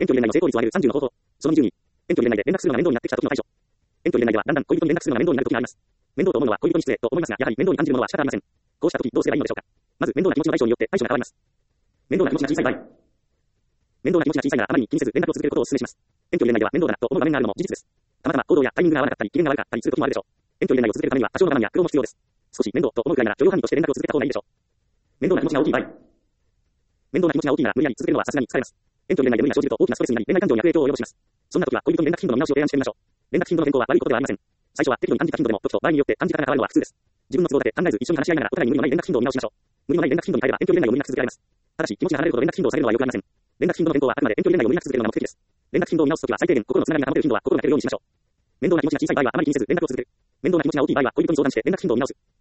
遠距離恋愛の成功率を上げる30の方法。その20に、遠距離恋愛で連絡するのが面倒になってきた時の対処。遠距離恋愛ではだんだん恋人に連絡するのが面倒になる時があります。面倒と思うのは恋人に失礼と思いますが、やはり面倒に感じるものは仕方ありません。こうした時どうすればいいのでしょうか。まず面倒な気持ちの対処によって対処が変わります。面倒な気持ちが小さい場合。面倒な気持ちが小さいならあまりに気にせず連絡を続けることをお勧めします。遠距離恋愛では面倒だなと思う場面があるのも事実です。たまたま行動やタイミングが合わなかったり、機嫌が悪かったりする時もあるでしょう。遠距離恋愛を続けるためには多少の我慢や苦労も必要です。少し面倒と思うくらいなら許容範囲として連絡を続けた方がいいでしょう。面倒な気持ちが大きい場合。面倒な気持ちが大きいなら無理やり続けるのはさすがに疲れます。遠距離恋愛で無理が生じると大きなストレスになり、恋愛感情に悪影響を及ぼします。そんな時は恋人に連絡頻度の見直しを提案してみましょう。連絡頻度の変更は悪いことではありません。最初は適度に感じた頻度でも、時と場合によって感じ方が変わるのは普通です。自分の都合だけ考えず一緒に話し合いながらお互いに無理のない連絡頻度を見直しましょう。無理のない連絡頻度に変えれば遠距離恋愛を無理なく続けられます。ただし気持ちが離れるほど連絡頻度を下げるのは良くありません。連絡頻度の変更はあくまで遠距離恋愛を無理なく続けるのが目的です。連絡頻度を見直すときは最低限心のつながりが保てる頻度は心がけるようにしましょう。面倒な気持ちが小さい場合はあまり気にせず連絡を続ける。面倒な気持ちが大きい場合は恋人に相談して連絡頻度を見直す。